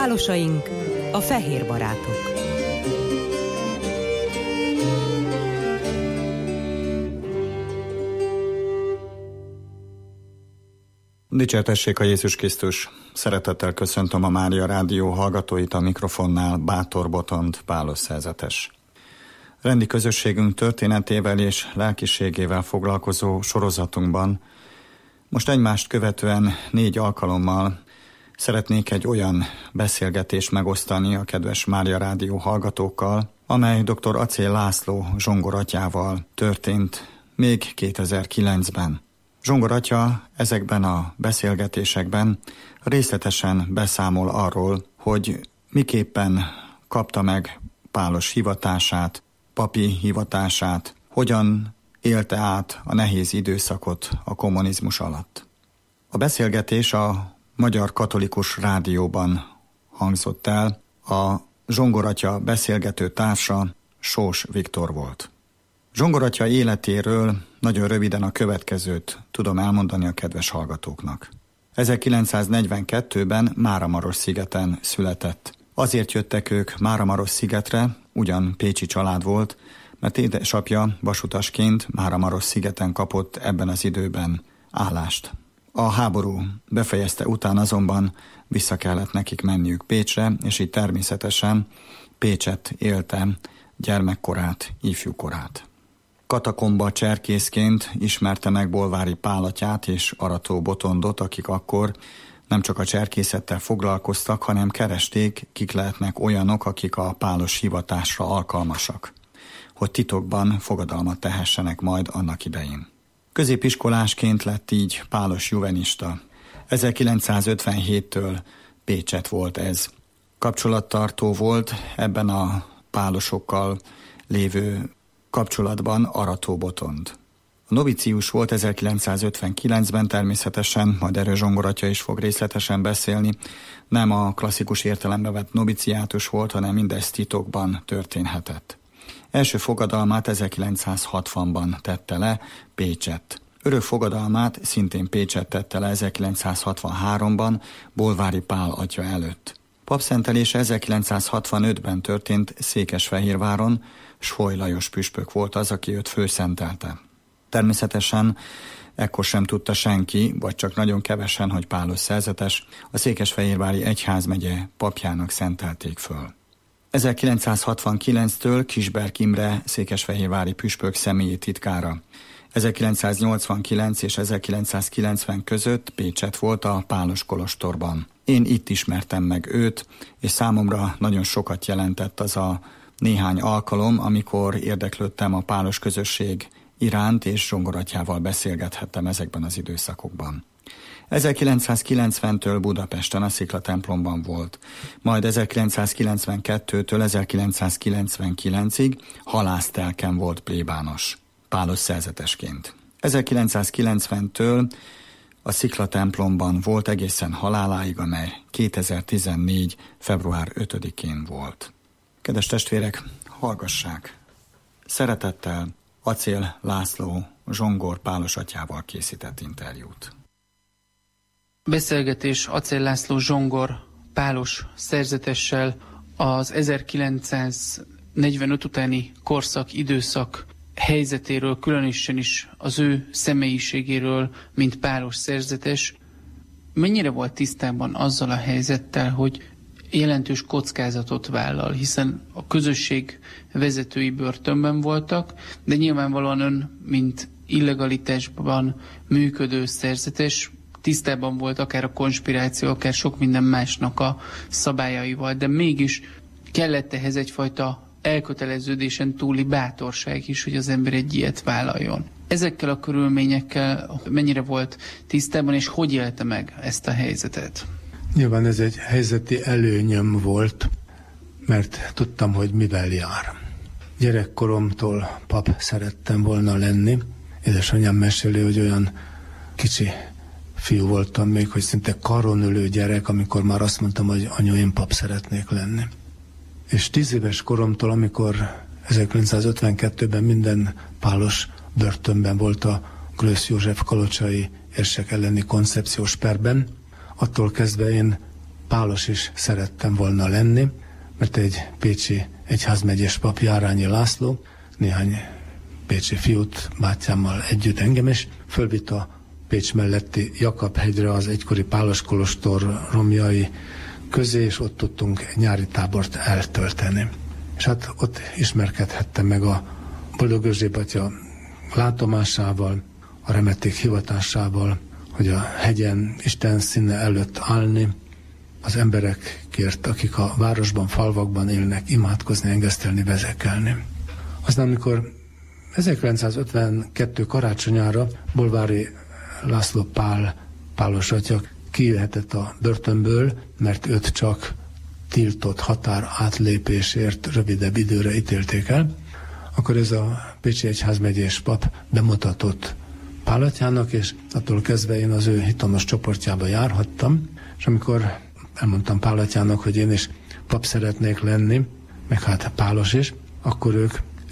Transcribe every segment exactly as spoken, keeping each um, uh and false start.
Pálosaink, a fehér barátok. Dicsértessék a Jézus Krisztus! Szeretettel köszöntöm a Mária Rádió hallgatóit, a mikrofonnál Bátor Botond Pálos szerzetes. Rendi közösségünk történetével és lelkiségével foglalkozó sorozatunkban most egymást követően négy alkalommal szeretnék egy olyan beszélgetést megosztani a kedves Mária Rádió hallgatókkal, amely dr. Acél László zsongoratyával történt még kétezer-kilencben. Zsongor atya ezekben a beszélgetésekben részletesen beszámol arról, hogy miképpen kapta meg pálos hivatását, papi hivatását, hogyan élte át a nehéz időszakot a kommunizmus alatt. A beszélgetés a Magyar Katolikus Rádióban hangzott el, a Zsongor atya beszélgető társa Sós Viktor volt. Zsongor atya életéről nagyon röviden a következőt tudom elmondani a kedves hallgatóknak. ezerkilencszáznegyvenkettőben Máramarosszigeten született. Azért jöttek ők Máramarosszigetre, ugyan pécsi család volt, mert édesapja vasutasként Máramarosszigeten kapott ebben az időben állást. A háború befejezte után azonban vissza kellett nekik menniük Pécsre, és így természetesen Pécset élte gyermekkorát, ifjúkorát. Katakomba cserkészként ismerte meg Bolvári Pál atyát és Arató Botondot, akik akkor nem csak a cserkészettel foglalkoztak, hanem keresték, kik lehetnek olyanok, akik a pálos hivatásra alkalmasak, hogy titokban fogadalmat tehessenek majd annak idején. Középiskolásként lett így pálos juvenista. ezerkilencszázötvenhéttől Pécset volt ez. Kapcsolattartó volt ebben a pálosokkal lévő kapcsolatban Arató Botond. A novicius volt ezerkilencszázötvenkilencben, természetesen, majd erről Zsongor atya is fog részletesen beszélni. Nem a klasszikus értelembe vett noviciátus volt, hanem mindez titokban történhetett. Első fogadalmát ezerkilencszázhatvanban tette le Pécsett. Örök fogadalmát szintén Pécsett tette le ezerkilencszázhatvanháromban Bolvári Pál atya előtt. Papszentelése ezerkilencszázhatvanötben történt Székesfehérváron, Svoly Lajos püspök volt az, aki őt főszentelte. Természetesen ekkor sem tudta senki, vagy csak nagyon kevesen, hogy pálos szerzetes, a Székesfehérvári egyházmegye papjának szentelték föl. ezerkilencszázhatvankilenctől Kisberg Imre székesfehérvári püspök személyi titkára. ezerkilencszáznyolcvankilenc és ezerkilencszázkilencven között Pécsett volt a pálos kolostorban. Én itt ismertem meg őt, és számomra nagyon sokat jelentett az a néhány alkalom, amikor érdeklődtem a pálos közösség iránt, és Zsongor atyával beszélgethettem ezekben az időszakokban. ezerkilencszázkilencventől Budapesten a Szikla templomban volt, majd ezerkilencszázkilencvenkettőtől ezerkilencszázkilencvenkilencig halásztelken volt plébános, pálos szerzetesként. ezerkilencszázkilencventől a Szikla templomban volt egészen haláláig, amely kétezer-tizennégy. február ötödikén volt. Kedves testvérek, hallgassák! Szeretettel Acél László Zsongor pálos atyával készített interjút. Beszélgetés Acél László Zsongor pálos szerzetessel az ezerkilencszáznegyvenöt utáni korszak, időszak helyzetéről, különösen is az ő személyiségéről, mint pálos szerzetes. Mennyire volt tisztában azzal a helyzettel, hogy jelentős kockázatot vállal, hiszen a közösség vezetői börtönben voltak, de nyilvánvalóan ön, mint illegalitásban működő szerzetes, tisztában volt akár a konspiráció, akár sok minden másnak a szabályaival, de mégis kellett ehhez egyfajta elköteleződésen túli bátorság is, hogy az ember egy ilyet vállaljon. Ezekkel a körülményekkel mennyire volt tisztában, és hogy élte meg ezt a helyzetet? Nyilván ez egy helyzeti előnyöm volt, mert tudtam, hogy mivel jár. Gyerekkoromtól pap szerettem volna lenni. Édesanyám meséli, hogy olyan kicsi fiú voltam még, hogy szinte karon ülő gyerek, amikor már azt mondtam, hogy anyu, én pap szeretnék lenni. És tíz éves koromtól, amikor ezerkilencszázötvenkettőben minden pálos börtönben volt a Glösz József kalocsai érsek elleni koncepciós perben, attól kezdve én pálos is szerettem volna lenni, mert egy pécsi egyházmegyes pap, Járányi László, néhány pécsi fiút bátyámmal együtt engem is fölvitt a Pécs melletti Jakab-hegyre, az egykori pálos kolostor romjai közé, és ott tudtunk egy nyári tábort eltölteni. És hát ott ismerkedhettem meg a Boldog Erzsébet atya látomásával, a remeték hivatásával, hogy a hegyen Isten színe előtt állni, az emberekért, akik a városban, falvakban élnek, imádkozni, engesztelni, vezekelni. Aztán, amikor ezerkilencszázötvenkettő karácsonyára Bolvári László Pál, pálos atya kijöhetett a börtönből, mert őt csak tiltott határ átlépésért rövidebb időre ítélték el, akkor ez a Pécsi egyházmegyés pap bemutatott Pál atyának, és attól kezdve én az ő hitonos csoportjába járhattam, és amikor elmondtam Pál atyának, hogy én is pap szeretnék lenni, meg hát pálos is, akkor ők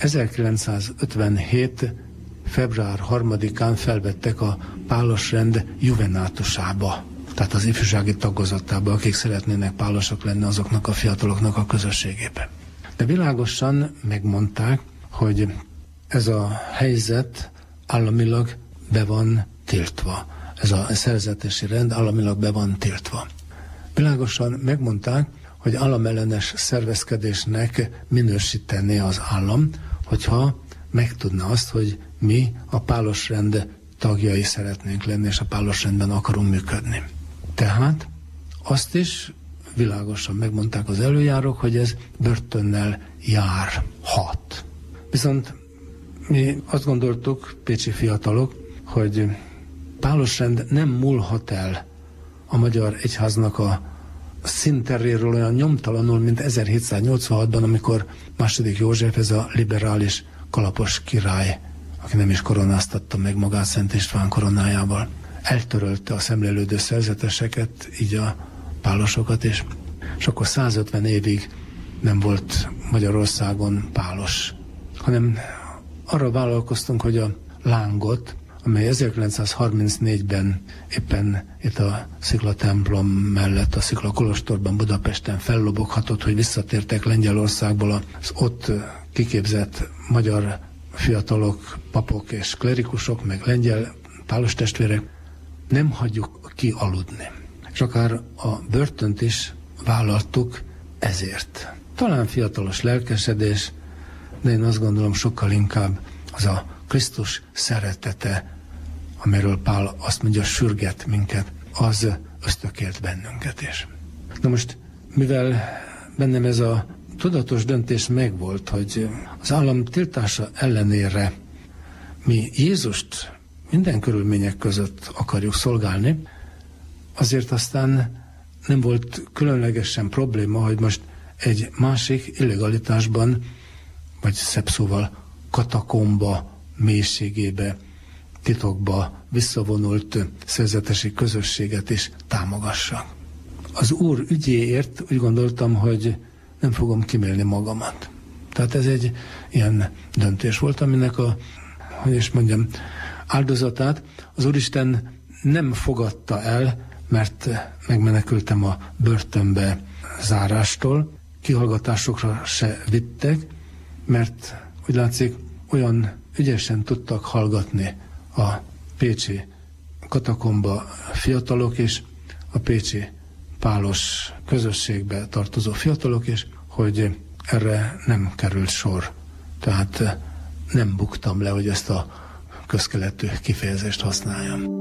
ezerkilencszázötvenhét február harmadikán felvettek a pálosrend juvenátusába, tehát az ifjúsági tagozatába, akik szeretnének pálosok lenni, azoknak a fiataloknak a közösségébe. De világosan megmondták, hogy ez a helyzet államilag be van tiltva. Ez a szerzetesi rend államilag be van tiltva. Világosan megmondták, hogy államellenes szervezkedésnek minősítené az állam, hogyha megtudna azt, hogy mi a pálosrend tagjai szeretnénk lenni, és a pálosrendben akarunk működni. Tehát azt is világosan megmondták az előjárók, hogy ez börtönnel járhat. Viszont mi azt gondoltuk, pécsi fiatalok, hogy pálosrend nem múlhat el a magyar egyháznak a színteréről olyan nyomtalanul, mint ezerhétszáznyolcvanhatban, amikor második József, ez a liberális kalapos király, aki nem is koronáztatta meg magát Szent István koronájával, eltörölte a szemlélődő szerzeteseket, így a pálosokat is, és akkor százötven évig nem volt Magyarországon pálos, hanem arra vállalkoztunk, hogy a lángot, amely ezerkilencszázharmincnégyben éppen itt a Szikla templom mellett, a Szikla kolostorban Budapesten felloboghatott, hogy visszatértek Lengyelországból az ott kiképzett magyar fiatalok, papok és klerikusok, meg lengyel pálos testvérek, nem hagyjuk ki aludni. És akár a börtönt is vállaltuk ezért. Talán fiatalos lelkesedés, de én azt gondolom sokkal inkább az a Krisztus szeretete, amiről Pál azt mondja, sürget minket, az ösztökélt bennünket is. Na most, mivel bennem ez a tudatos döntés megvolt, hogy az állam tiltása ellenére mi Jézust minden körülmények között akarjuk szolgálni, azért aztán nem volt különlegesen probléma, hogy most egy másik illegalitásban, vagy szebb szóval katakomba mélységébe, titokba visszavonult szerzetesi közösséget is támogassak. Az Úr ügyéért úgy gondoltam, hogy nem fogom kimélni magamat. Tehát ez egy ilyen döntés volt, aminek a, hogy is mondjam, áldozatát az Úristen nem fogadta el, mert megmenekültem a börtönbe zárástól, kihallgatásokra se vittek, mert úgy látszik, olyan ügyesen tudtak hallgatni a pécsi katakomba fiatalok is, a pécsi pálos közösségbe tartozó fiatalok is, hogy erre nem került sor. Tehát nem buktam le, hogy ezt a közkeletű kifejezést használjam.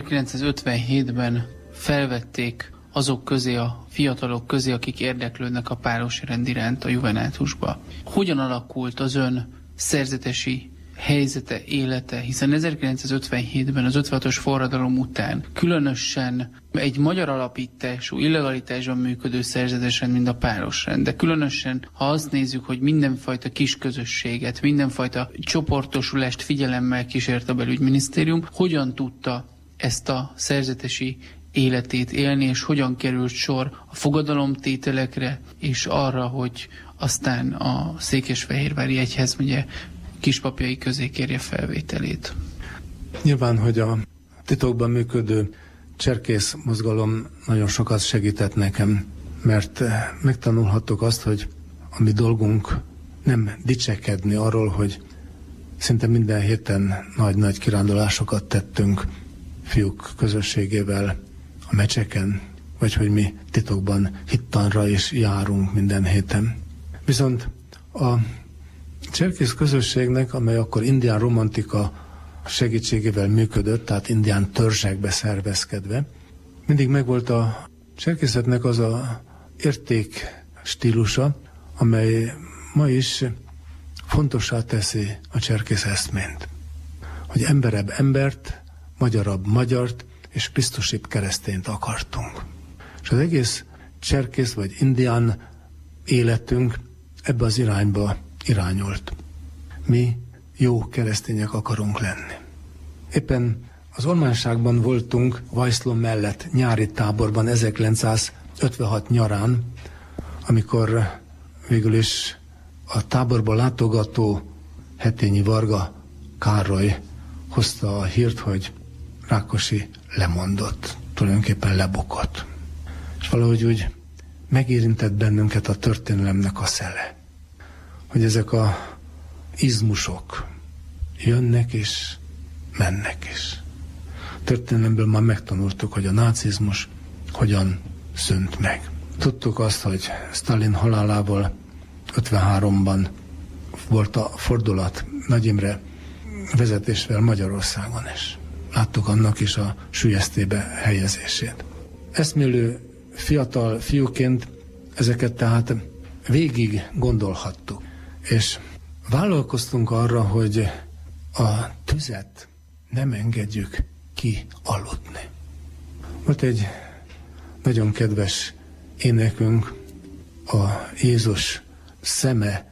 ezerkilencszázötvenhétben felvették azok közé, a fiatalok közé, akik érdeklődnek a pálosi rend iránt a juvenátusba. Hogyan alakult az ön szerzetesi helyzete, élete, hiszen ezerkilencszázötvenhétben az ötvenhatos forradalom után különösen egy magyar alapítású, illegalitásban működő szerzetesrend, mint a pálosrend, de különösen, ha azt nézzük, hogy mindenfajta kisközösséget, mindenfajta csoportosulást figyelemmel kísért a belügyminisztérium, hogyan tudta ezt a szerzetesi életét élni, és hogyan került sor a fogadalomtételekre, és arra, hogy aztán a Székesfehérvári Egyházmegye kispapjai közé kérje felvételét. Nyilván, hogy a titokban működő cserkész mozgalom nagyon sokat segített nekem, mert megtanulhattuk azt, hogy a mi dolgunk nem dicsekedni arról, hogy szinte minden héten nagy-nagy kirándulásokat tettünk fiúk közösségével a mecseken, vagy hogy mi titokban hittanra is járunk minden héten. Viszont a cserkész közösségnek, amely akkor indián romantika segítségével működött, tehát indián törzsekbe szervezkedve, mindig megvolt a cserkészetnek az a érték stílusa, amely ma is fontossá teszi a cserkész eszményt. Hogy emberebb embert, magyarabb magyart és krisztusibb keresztényt akartunk. És az egész cserkész vagy indián életünk ebbe az irányba irányolt. Mi jó keresztények akarunk lenni. Éppen az Ormánságban voltunk Vajszló mellett nyári táborban ezerkilencszázötvenhat nyarán, amikor végül is a táborba látogató Hetényi Varga Károly hozta a hírt, hogy Rákosi lemondott, tulajdonképpen lebukott. És valahogy úgy megérintett bennünket a történelemnek a szele, hogy ezek a izmusok jönnek és mennek is. A történelemből már megtanultuk, hogy a nácizmus hogyan szűnt meg. Tudtuk azt, hogy Sztálin halálával ötvenháromban volt a fordulat Nagy Imre vezetésével Magyarországon is. Láttuk annak is a süllyesztébe helyezését. Eszmélő fiatal fiúként ezeket tehát végig gondolhattuk. És vállalkoztunk arra, hogy a tüzet nem engedjük ki aludni. Volt egy nagyon kedves énekünk, a Jézus szeme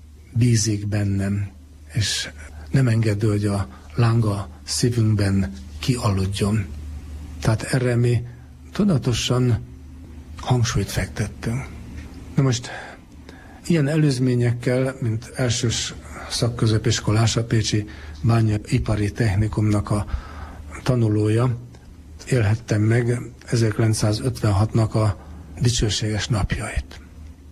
bízik bennem, és nem engedő, hogy a lánga szívünkben kialudjon. Tehát erre mi tudatosan hangsúlyt fektettünk. Na most ilyen előzményekkel, mint elsős szakközépiskolás, a Pécsi Bányaipari Technikumnak a tanulója, élhettem meg ezerkilencszázötvenhatnak a dicsőséges napjait.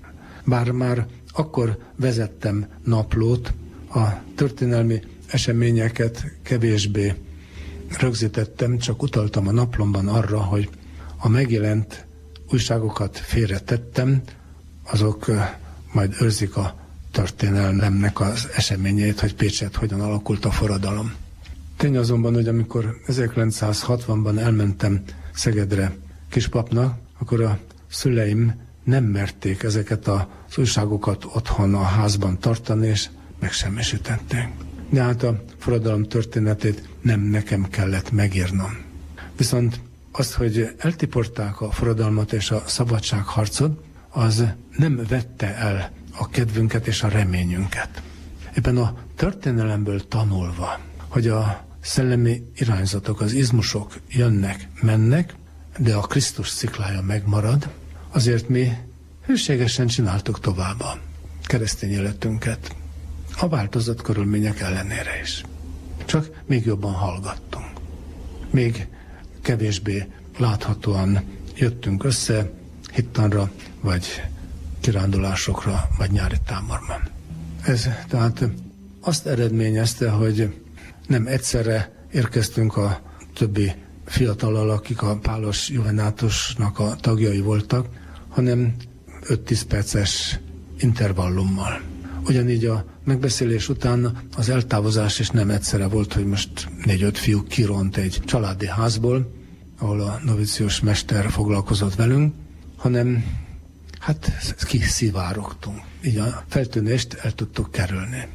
Bár már akkor vezettem naplót, a történelmi eseményeket kevésbé rögzítettem, csak utaltam a naplomban arra, hogy a megjelent újságokat félretettem, azok majd őrzik a történelemnek az eseményeit, hogy Pécset hogyan alakult a forradalom. Tény azonban, hogy amikor ezerkilencszázhatvanban elmentem Szegedre kispapnak, akkor a szüleim nem merték ezeket az újságokat otthon a házban tartani, és megsemmisítették. De hát a forradalom történetét nem nekem kellett megírnom. Viszont azt, hogy eltiporták a forradalmat és a szabadságharcot, az nem vette el a kedvünket és a reményünket. Éppen a történelemből tanulva, hogy a szellemi irányzatok, az izmusok jönnek, mennek, de a Krisztus sziklája megmarad, azért mi hűségesen csináltuk tovább a keresztény életünket, a változott körülmények ellenére is. Csak még jobban hallgattunk. Még kevésbé láthatóan jöttünk össze hittanra, vagy kirándulásokra, vagy nyári táborban. Ez tehát azt eredményezte, hogy nem egyszerre érkeztünk a többi fiatallal, akik a pálos juvenátusnak a tagjai voltak, hanem öt-tíz perces intervallummal. Ugyanígy a megbeszélés után az eltávozás is nem egyszerre volt, hogy most négy-öt fiú kiront egy családi házból, ahol a novícius mester foglalkozott velünk, hanem hát kiszivárogtunk. Így a feltűnést el tudtuk kerülni.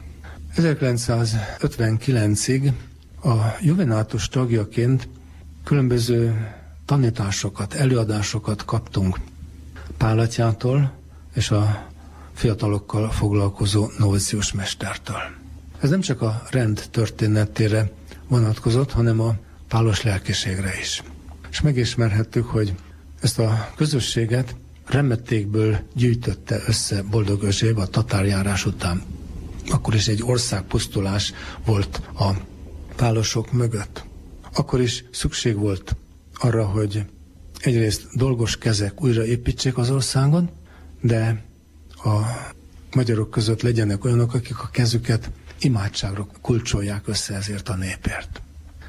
ezerkilencszázötvenkilencig a juvenátus tagjaként különböző tanításokat, előadásokat kaptunk Pál atyától és a fiatalokkal foglalkozó novícius mestertől. Ez nem csak a rend történetére vonatkozott, hanem a pálos lelkiségre is. És megismerhettük, hogy ezt a közösséget Remettékből gyűjtötte össze Boldog Erzsébet a tatárjárás után. Akkor is egy országpusztulás volt a pálosok mögött. Akkor is szükség volt arra, hogy egyrészt dolgos kezek újraépítsék az országon, de a magyarok között legyenek olyanok, akik a kezüket imádságra kulcsolják össze ezért a népért.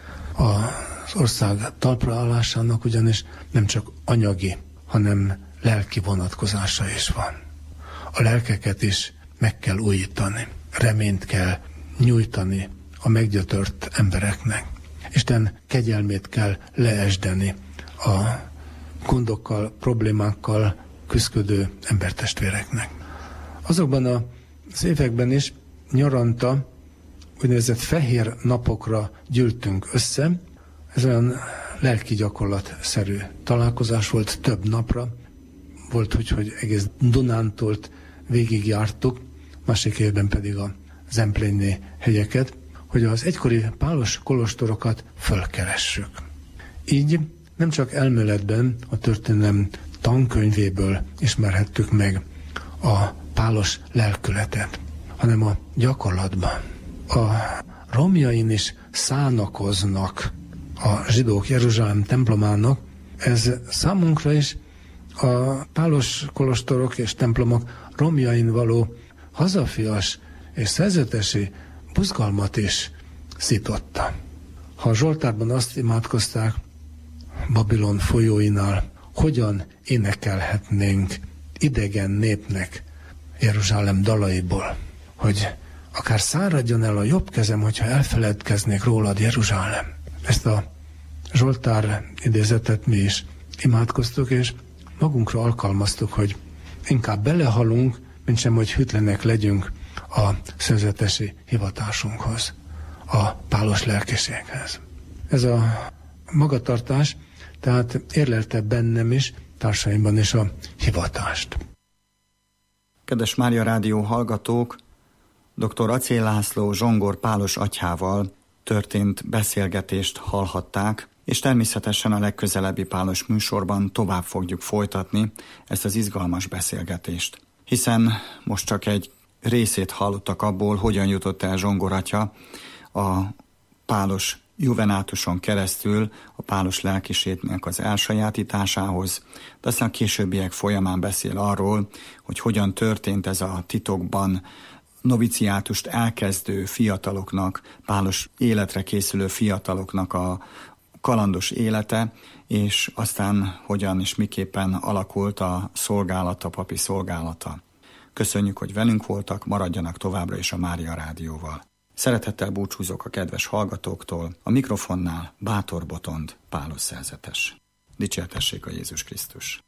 Az ország talpra állásának ugyanis nem csak anyagi, hanem lelki vonatkozása is van. A lelkeket is meg kell újítani, reményt kell nyújtani a meggyötört embereknek. Isten kegyelmét kell leesdeni a gondokkal, problémákkal küszködő embertestvéreknek. Azokban az években is nyaranta úgynevezett fehér napokra gyűltünk össze. Ez olyan lelki gyakorlatszerű találkozás volt több napra. Volt, hogy, hogy egész Dunántolt végigjártuk, másik évben pedig a Zempléni hegyeket, hogy az egykori pálos kolostorokat fölkeressük. Így nem csak elméletben a történelem tankönyvéből ismerhettük meg a pálos lelkületet, hanem a gyakorlatban. A romjain is szánakoznak a zsidók Jeruzsálem templomának. Ez számunkra is a pálos kolostorok és templomok romjain való hazafias és szerzetesi buzgalmat is szította. Ha a Zsoltárban azt imádkozták Babilon folyóinál, hogyan énekelhetnénk idegen népnek Jeruzsálem dalaiból, hogy akár száradjon el a jobb kezem, hogyha elfeledkeznék rólad, Jeruzsálem. Ezt a Zsoltár idézetet mi is imádkoztuk, és magunkra alkalmaztuk, hogy inkább belehalunk, mint sem, hogy hűtlenek legyünk a szerzetesi hivatásunkhoz, a pálos lelkiséghez. Ez a magatartás tehát érlelte bennem is, társaimban is a hivatást. Kedves Mária Rádió hallgatók, dr. Acél László zsongor pálos atyával történt beszélgetést hallhatták, és természetesen a legközelebbi pálos műsorban tovább fogjuk folytatni ezt az izgalmas beszélgetést. Hiszen most csak egy részét hallottak abból, hogyan jutott el zsongor atya a pálos juvenátuson keresztül a pálos lelkiségnek az elsajátításához, de aztán a későbbiek folyamán beszél arról, hogy hogyan történt ez a titokban noviciátust elkezdő fiataloknak, pálos életre készülő fiataloknak a kalandos élete, és aztán hogyan és miképpen alakult a szolgálata, papi szolgálata. Köszönjük, hogy velünk voltak, maradjanak továbbra is a Mária Rádióval. Szeretettel búcsúzok a kedves hallgatóktól, a mikrofonnál Bátor Botond pálos szerzetes. Dicsértessék a Jézus Krisztus!